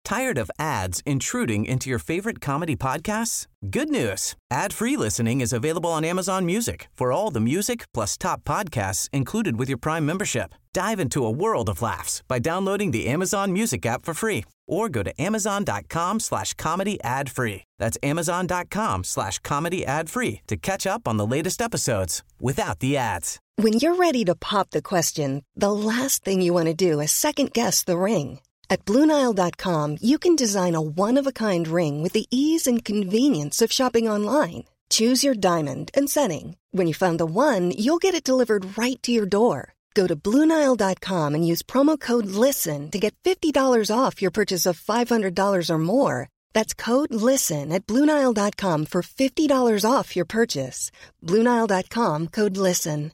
Tired of ads intruding into your favorite comedy podcasts? Good news. Ad-free listening is available on Amazon Music for all the music plus top podcasts included with your Prime membership. Dive into a world of laughs by downloading the Amazon Music app for free or go to amazon.com/comedy ad-free. That's amazon.com/comedy ad-free to catch up on the latest episodes without the ads. When you're ready to pop the question, the last thing you want to do is second-guess the ring. At BlueNile.com, you can design a one-of-a-kind ring with the ease and convenience of shopping online. Choose your diamond and setting. When you find the one, you'll get it delivered right to your door. Go to BlueNile.com and use promo code LISTEN to get $50 off your purchase of $500 or more. That's code LISTEN at BlueNile.com for $50 off your purchase. BlueNile.com, code LISTEN.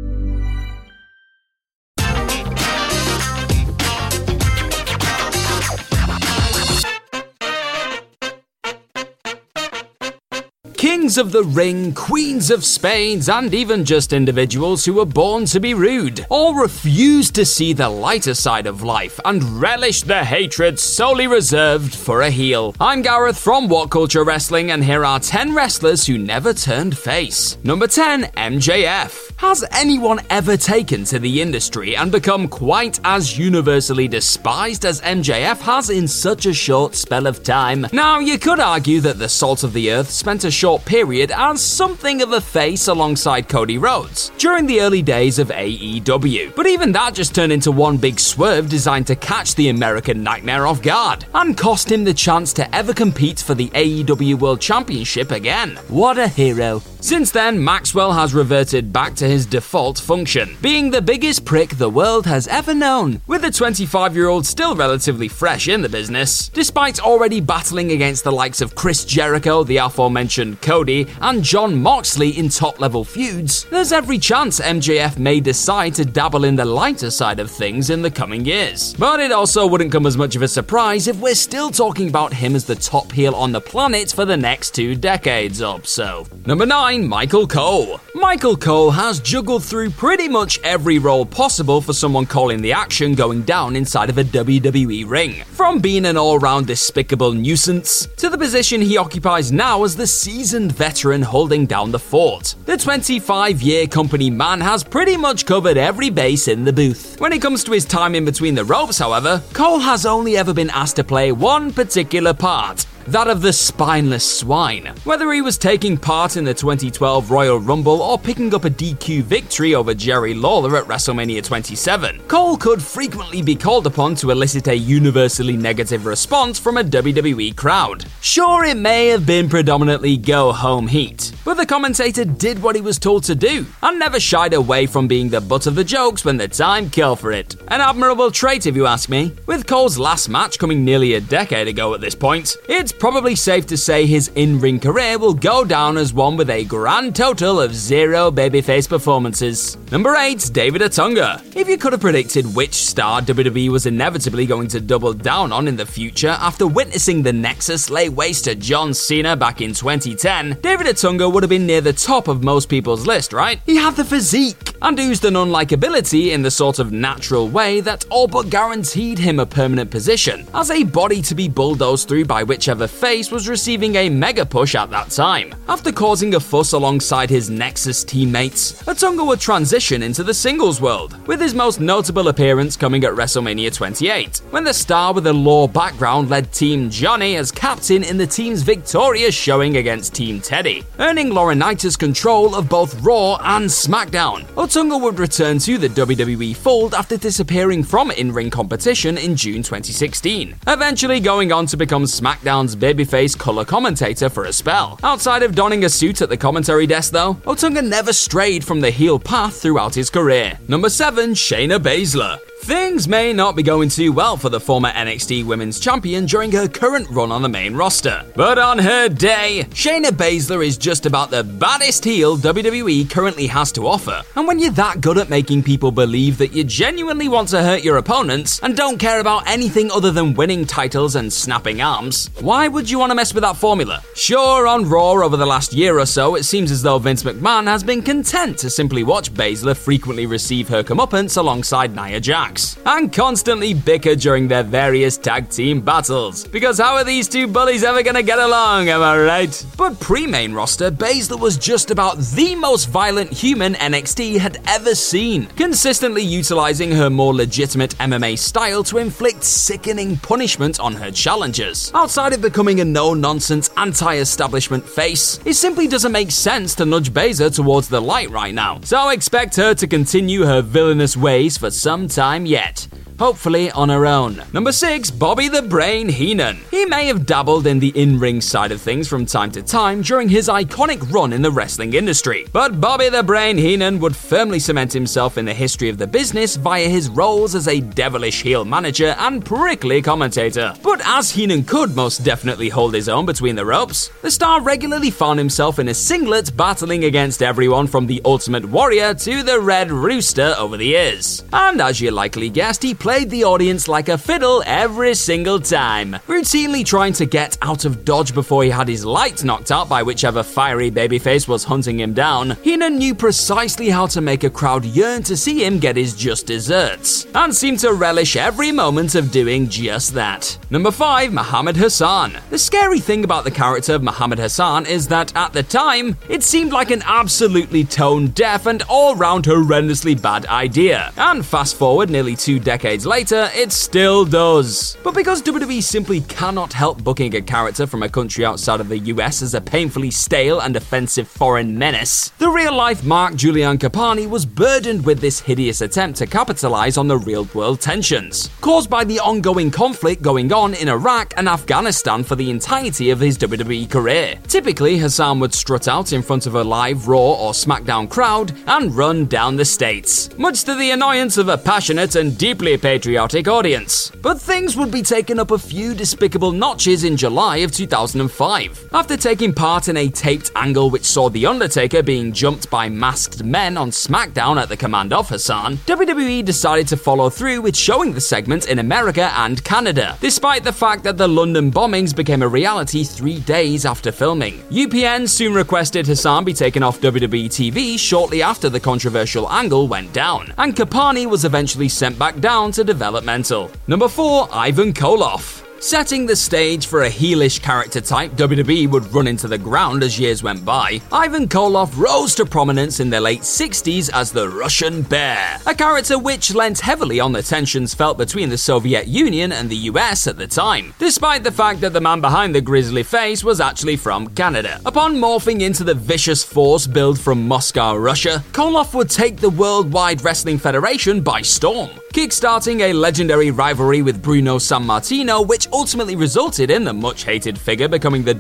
Kings of the ring, queens of spades, and even just individuals who were born to be rude, all refuse to see the lighter side of life and relish the hatred solely reserved for a heel. I'm Gareth from What Culture Wrestling, and here are 10 wrestlers who never turned face. Number 10, MJF. Has anyone ever taken to the industry and become quite as universally despised as MJF has in such a short spell of time? Now, you could argue that the Salt of the Earth spent a short period as something of a face alongside Cody Rhodes during the early days of AEW, but even that just turned into one big swerve designed to catch the American Nightmare off guard and cost him the chance to ever compete for the AEW World Championship again. What a hero. Since then, Maxwell has reverted back to his default function, being the biggest prick the world has ever known, with the 25-year-old still relatively fresh in the business, despite already battling against the likes of Chris Jericho, the aforementioned Cody, and Jon Moxley in top-level feuds. There's every chance MJF may decide to dabble in the lighter side of things in the coming years. But it also wouldn't come as much of a surprise if we're still talking about him as the top heel on the planet for the next 2 decades or so. Number 9, Michael Cole. Michael Cole has juggled through pretty much every role possible for someone calling the action going down inside of a WWE ring. From being an all-round despicable nuisance, to the position he occupies now as the seasoned veteran holding down the fort. The 25-year company man has pretty much covered every base in the booth. When it comes to his time in between the ropes, however, Cole has only ever been asked to play one particular part, that of the spineless swine. Whether he was taking part in the 2012 Royal Rumble or picking up a DQ victory over Jerry Lawler at WrestleMania 27, Cole could frequently be called upon to elicit a universally negative response from a WWE crowd. Sure, it may have been predominantly go-home heat, but the commentator did what he was told to do, and never shied away from being the butt of the jokes when the time called for it. An admirable trait, if you ask me. With Cole's last match coming nearly a decade ago at this point, it's probably safe to say his in-ring career will go down as one with a grand total of 0 babyface performances. Number 8, David Otunga. If you could have predicted which star WWE was inevitably going to double down on in the future after witnessing the Nexus lay waste to John Cena back in 2010, David Otunga would have been near the top of most people's list, right? He had the physique and oozed an unlikability in the sort of natural way that all but guaranteed him a permanent position as a body to be bulldozed through by whichever face was receiving a mega push at that time. After causing a fuss alongside his Nexus teammates, Otunga would transition into the singles world, with his most notable appearance coming at WrestleMania 28, when the star with a Law background led Team Johnny as captain in the team's victorious showing against Team Teddy, earning Laurinaitis control of both Raw and SmackDown. Otunga would return to the WWE fold after disappearing from in-ring competition in June 2016, eventually going on to become SmackDown's babyface color commentator for a spell. Outside of donning a suit at the commentary desk though, Otunga never strayed from the heel path throughout his career. Number 7, Shayna Baszler. Things may not be going too well for the former NXT Women's Champion during her current run on the main roster. But on her day, Shayna Baszler is just about the baddest heel WWE currently has to offer. And when you're that good at making people believe that you genuinely want to hurt your opponents and don't care about anything other than winning titles and snapping arms, why would you want to mess with that formula? Sure, on Raw over the last year or so, it seems as though Vince McMahon has been content to simply watch Baszler frequently receive her comeuppance alongside Nia Jax. jokes, and constantly bicker during their various tag team battles. Because how are these two bullies ever gonna get along, am I right? But pre-main roster, Baszler was just about the most violent human NXT had ever seen, consistently utilizing her more legitimate MMA style to inflict sickening punishment on her challengers. Outside of becoming a no-nonsense, anti-establishment face, it simply doesn't make sense to nudge Baszler towards the light right now, so expect her to continue her villainous ways for some time yet. Hopefully on her own. Number 6, Bobby the Brain Heenan. He may have dabbled in the in-ring side of things from time to time during his iconic run in the wrestling industry, but Bobby the Brain Heenan would firmly cement himself in the history of the business via his roles as a devilish heel manager and prickly commentator. But as Heenan could most definitely hold his own between the ropes, the star regularly found himself in a singlet battling against everyone from the Ultimate Warrior to the Red Rooster over the years. And as you likely guessed, he played the audience like a fiddle every single time, routinely trying to get out of dodge before he had his lights knocked out by whichever fiery babyface was hunting him down. Heenan knew precisely how to make a crowd yearn to see him get his just desserts, and seemed to relish every moment of doing just that. Number 5, Muhammad Hassan. The scary thing about the character of Muhammad Hassan is that at the time, it seemed like an absolutely tone-deaf and all-round horrendously bad idea. And fast forward nearly 2 decades later, it still does. But because WWE simply cannot help booking a character from a country outside of the US as a painfully stale and offensive foreign menace, the real-life Mark Julian Capani was burdened with this hideous attempt to capitalize on the real-world tensions caused by the ongoing conflict going on in Iraq and Afghanistan for the entirety of his WWE career. Typically, Hassan would strut out in front of a live Raw or SmackDown crowd and run down the states, much to the annoyance of a passionate and deeply patriotic audience. But things would be taken up a few despicable notches in July of 2005. After taking part in a taped angle which saw The Undertaker being jumped by masked men on SmackDown at the command of Hassan, WWE decided to follow through with showing the segment in America and Canada, despite the fact that the London bombings became a reality 3 days after filming. UPN soon requested Hassan be taken off WWE TV shortly after the controversial angle went down, and Capani was eventually sent back down to developmental. Number 4, Ivan Koloff. Setting the stage for a heelish character type WWE would run into the ground as years went by, Ivan Koloff rose to prominence in the late 60s as the Russian Bear, a character which lent heavily on the tensions felt between the Soviet Union and the US at the time, despite the fact that the man behind the grisly face was actually from Canada. Upon morphing into the vicious force billed from Moscow, Russia, Koloff would take the Worldwide Wrestling Federation by storm, kickstarting a legendary rivalry with Bruno Sammartino, which ultimately resulted in the much-hated figure becoming the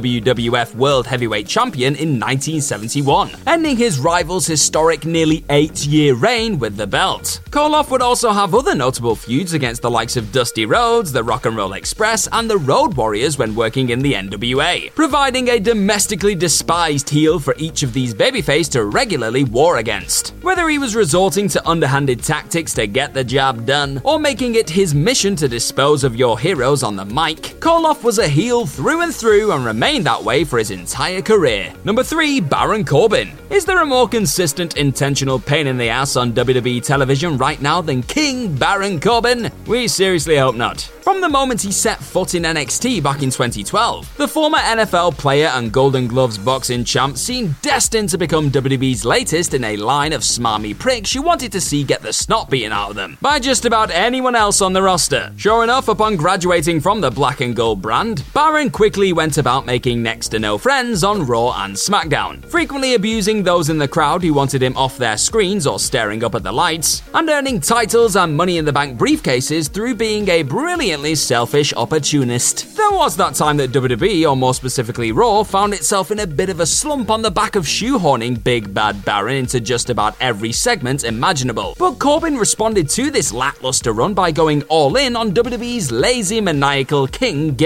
WWF World Heavyweight Champion in 1971, ending his rival's historic nearly 8-year reign with the belt. Koloff would also have other notable feuds against the likes of Dusty Rhodes, the Rock and Roll Express, and the Road Warriors when working in the NWA, providing a domestically despised heel for each of these babyface to regularly war against. Whether he was resorting to underhanded tactics to get the job done, or making it his mission to dispose of your heroes on the mic, Koloff was a heel through and through and remained that way for his entire career. Number 3, Baron Corbin. Is there a more consistent intentional pain in the ass on WWE television right now than King Baron Corbin? We seriously hope not. From the moment he set foot in NXT back in 2012, the former NFL player and Golden Gloves boxing champ seemed destined to become WWE's latest in a line of smarmy pricks you wanted to see get the snot beaten out of them by just about anyone else on the roster. Sure enough, upon graduating from the black and gold brand, Baron quickly went about making next to no friends on Raw and SmackDown, frequently abusing those in the crowd who wanted him off their screens or staring up at the lights, and earning titles and Money in the Bank briefcases through being a brilliantly selfish opportunist. There was that time that WWE, or more specifically Raw, found itself in a bit of a slump on the back of shoehorning Big Bad Baron into just about every segment imaginable. But Corbin responded to this lackluster run by going all in on WWE's lazy maniacal king gimmick,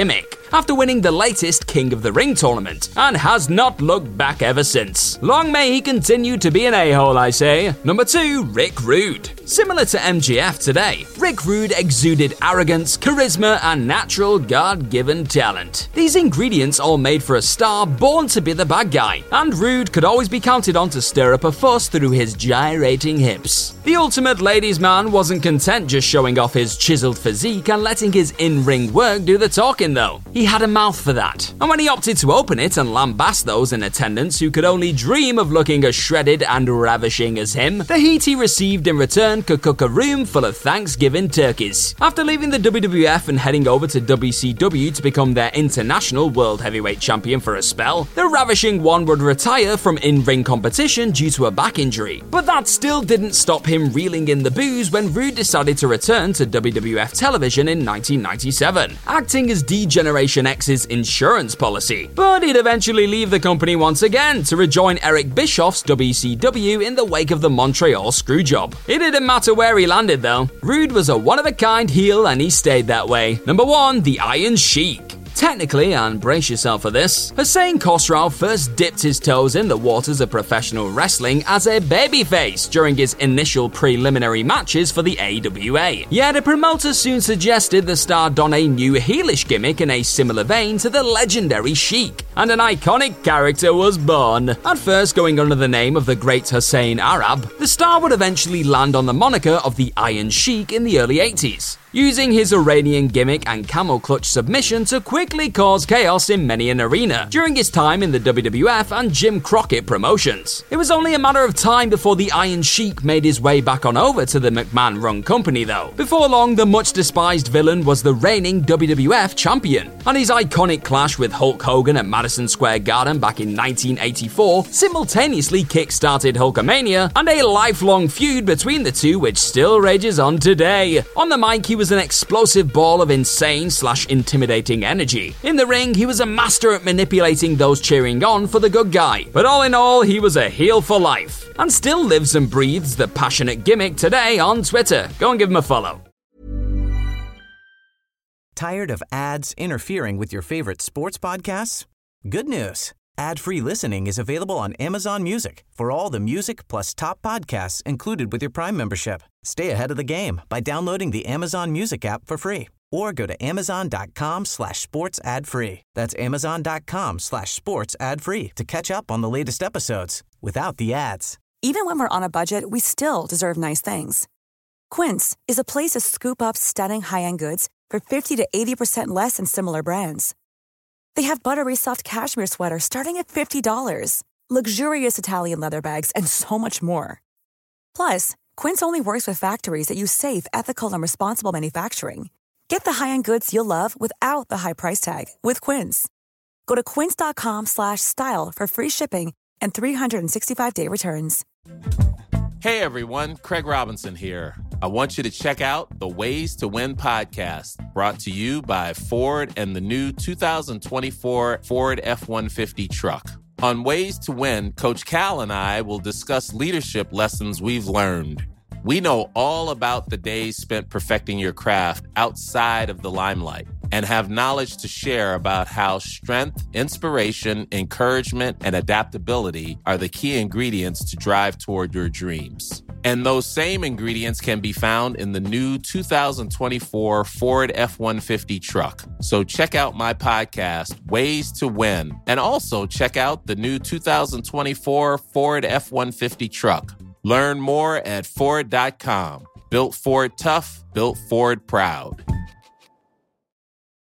after winning the latest King of the Ring tournament, and has not looked back ever since. Long may he continue to be an a-hole, I say. Number 2, Rick Rude. Similar to MJF today, Rick Rude exuded arrogance, charisma, and natural God-given talent. These ingredients all made for a star born to be the bad guy, and Rude could always be counted on to stir up a fuss through his gyrating hips. The ultimate ladies' man wasn't content just showing off his chiseled physique and letting his in-ring work do the talking though. He had a mouth for that, and when he opted to open it and lambast those in attendance who could only dream of looking as shredded and ravishing as him, the heat he received in return could cook a room full of Thanksgiving turkeys. After leaving the WWF and heading over to WCW to become their international world heavyweight champion for a spell, the ravishing one would retire from in-ring competition due to a back injury. But that still didn't stop him reeling in the booze when Rude decided to return to WWF television in 1997, acting as D-Generation X's insurance policy. But he'd eventually leave the company once again to rejoin Eric Bischoff's WCW in the wake of the Montreal Screwjob. It didn't matter where he landed though. Rude was a one-of-a-kind heel and he stayed that way. Number 1, the Iron Sheik. Technically, and brace yourself for this, Hussein Khosrow first dipped his toes in the waters of professional wrestling as a babyface during his initial preliminary matches for the AWA. Yet a promoter soon suggested the star don a new heelish gimmick in a similar vein to the legendary Sheik, and an iconic character was born. At first going under the name of the Great Hussein Arab, the star would eventually land on the moniker of the Iron Sheik in the early 80s. Using his Iranian gimmick and camel clutch submission to quickly cause chaos in many an arena during his time in the WWF and Jim Crockett promotions. It was only a matter of time before the Iron Sheik made his way back on over to the McMahon-run company though. Before long, the much-despised villain was the reigning WWF champion, and his iconic clash with Hulk Hogan at Madison Square Garden back in 1984 simultaneously kick-started Hulkamania and a lifelong feud between the two which still rages on today. On the mic, he was an explosive ball of insane/intimidating energy. In the ring, he was a master at manipulating those cheering on for the good guy. But all in all, he was a heel for life, and still lives and breathes the passionate gimmick today on Twitter. Go and give him a follow. Tired of ads interfering with your favorite sports podcasts? Good news. Ad-free listening is available on Amazon Music for all the music plus top podcasts included with your Prime membership. Stay ahead of the game by downloading the Amazon Music app for free or go to amazon.com/sports ad free. That's amazon.com/sports ad free to catch up on the latest episodes without the ads. Even when we're on a budget, we still deserve nice things. Quince is a place to scoop up stunning high-end goods for 50 to 80% less than similar brands. They have buttery soft cashmere sweaters starting at $50, luxurious Italian leather bags, and so much more. Plus, Quince only works with factories that use safe, ethical, and responsible manufacturing. Get the high-end goods you'll love without the high price tag with Quince. Go to quince.com/style for free shipping and 365-day returns. Hey everyone, Craig Robinson here. I want you to check out the Ways to Win podcast, brought to you by Ford and the new 2024 Ford F-150 truck. On Ways to Win, Coach Cal and I will discuss leadership lessons we've learned. We know all about the days spent perfecting your craft outside of the limelight and have knowledge to share about how strength, inspiration, encouragement, and adaptability are the key ingredients to drive toward your dreams. And those same ingredients can be found in the new 2024 Ford F-150 truck. So check out my podcast, Ways to Win, and also check out the new 2024 Ford F-150 truck. Learn more at Ford.com. Built Ford tough, built Ford proud.